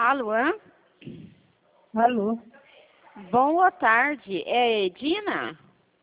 Alô? Alô? Boa tarde. É Edna?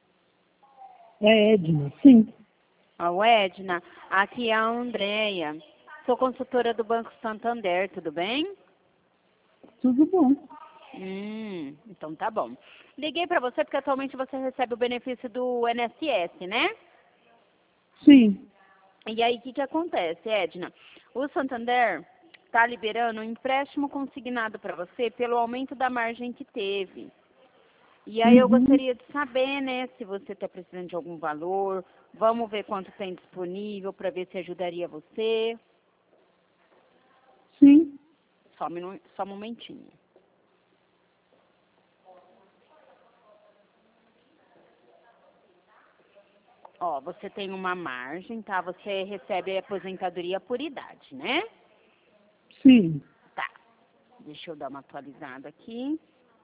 É Edna, sim. Ô, Edna, aqui é a Andréia. Sou consultora do Banco Santander, tudo bem? Tudo bom. Então tá bom. Liguei pra você porque atualmente você recebe o benefício do INSS, né? Sim. E aí, o que acontece, Edna? O Santander está liberando um empréstimo consignado para você pelo aumento da margem que teve. E aí eu gostaria de saber, né, se você está precisando de algum valor. Vamos ver quanto tem disponível para ver se ajudaria você. Sim. Só um momentinho. Ó, você tem uma margem, tá? Você recebe a aposentadoria por idade, né? Sim. Tá. Deixa eu dar uma atualizada aqui.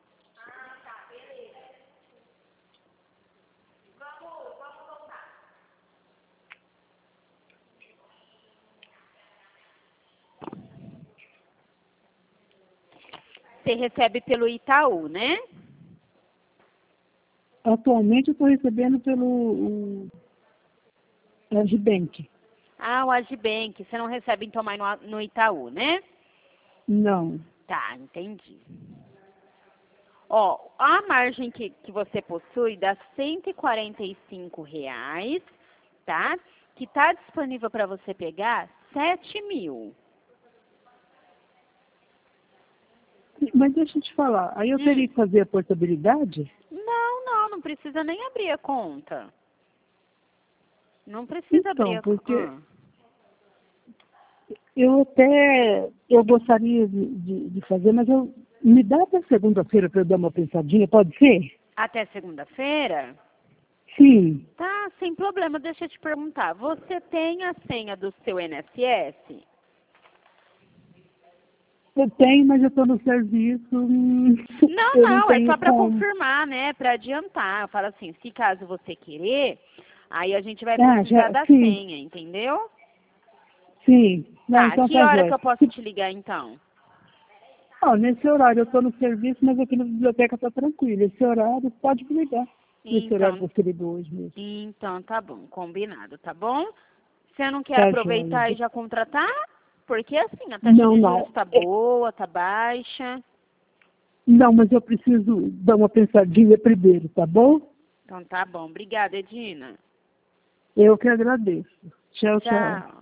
Você recebe pelo Itaú, né? Atualmente eu estou recebendo pelo Agibank. Ah, o Agibank. Você não recebe então mais no Itaú, né? Não. Tá, entendi. Ó, a margem que você possui dá R$ 145, tá? Que tá disponível para você pegar 7.000. Mas deixa eu te falar, aí eu teria que fazer a portabilidade? Não precisa nem abrir a conta. Não precisa abrir Então, a porque conta. eu gostaria de fazer, mas me dá até segunda-feira para eu dar uma pensadinha, pode ser? Até segunda-feira? Sim. Tá, sem problema. Deixa eu te perguntar. Você tem a senha do seu INSS? Eu tenho, mas eu estou no serviço. Eu não Não, é tenho só para como. confirmar, né? Para adiantar. Eu falo assim, se caso você querer, aí a gente vai Ah, precisar já, da sim, senha, entendeu? sim. Não, Tá, então que tá hora que jóia. eu posso te ligar então? Ó, nesse horário eu estou no serviço, mas aqui na biblioteca está tranquilo. Esse horário pode me ligar. Nesse horário que Então, você ligou hoje mesmo. então tá bom, combinado, tá bom? Você não quer Tá jóia. aproveitar e já contratar? Porque assim, a taxa Não, de juros não. tá boa, tá baixa. Não, mas eu preciso dar uma pensadinha primeiro, tá bom? Então tá bom. Obrigada, Edina. Eu que agradeço. Tchau, tchau. Tchau.